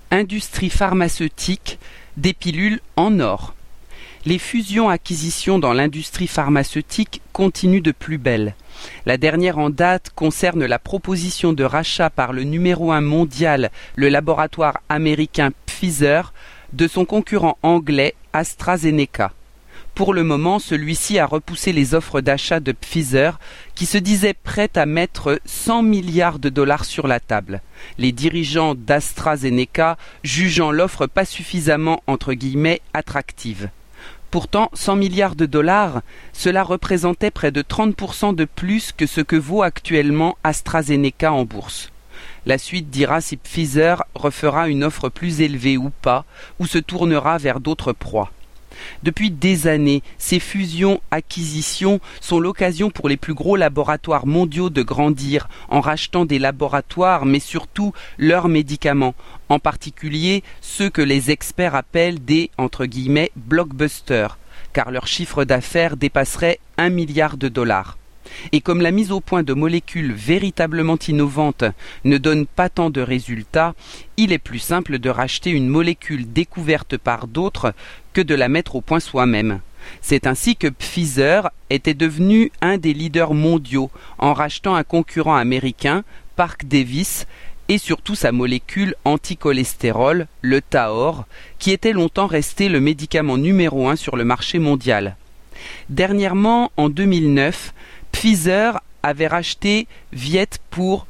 Industrie pharmaceutique, des pilules en or. Les fusions-acquisitions dans l'industrie pharmaceutique continuent de plus belle. La dernière en date concerne la proposition de rachat par le numéro 1 mondial, le laboratoire américain Pfizer, de son concurrent anglais AstraZeneca. Pour le moment, celui-ci a repoussé les offres d'achat de Pfizer, qui se disait prête à mettre 100 milliards de dollars sur la table. Les dirigeants d'AstraZeneca jugeant l'offre pas suffisamment, entre guillemets, attractive. Pourtant, 100 milliards de dollars, cela représentait près de 30% de plus que ce que vaut actuellement AstraZeneca en bourse. La suite dira si Pfizer refera une offre plus élevée ou pas, ou se tournera vers d'autres proies. Depuis des années, ces fusions-acquisitions sont l'occasion pour les plus gros laboratoires mondiaux de grandir en rachetant des laboratoires, mais surtout leurs médicaments, en particulier ceux que les experts appellent des, entre guillemets, blockbusters, car leur chiffre d'affaires dépasserait 1 milliard de dollars. Et comme la mise au point de molécules véritablement innovantes ne donne pas tant de résultats, il est plus simple de racheter une molécule découverte par d'autres que de la mettre au point soi-même. C'est ainsi que Pfizer était devenu un des leaders mondiaux en rachetant un concurrent américain, Parke Davis, et surtout sa molécule anticholestérol, le Taor, qui était longtemps resté le médicament numéro 1 sur le marché mondial. Dernièrement, en 2009, Pfizer avait racheté Viet pour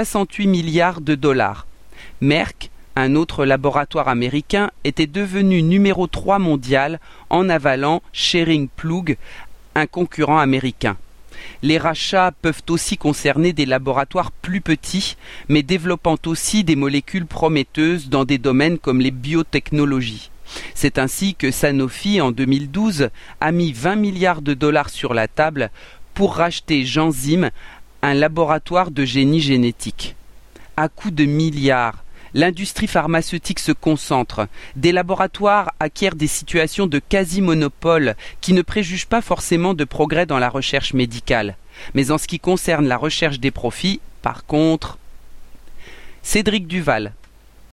68 milliards de dollars. Merck, un autre laboratoire américain, était devenu numéro 3 mondial en avalant Schering-Plough, un concurrent américain. Les rachats peuvent aussi concerner des laboratoires plus petits, mais développant aussi des molécules prometteuses dans des domaines comme les biotechnologies. C'est ainsi que Sanofi, en 2012, a mis 20 milliards de dollars sur la table pour racheter Genzyme, un laboratoire de génie génétique. À coups de milliards, l'industrie pharmaceutique se concentre. Des laboratoires acquièrent des situations de quasi-monopole qui ne préjugent pas forcément de progrès dans la recherche médicale. Mais en ce qui concerne la recherche des profits, par contre... Cédric Duval,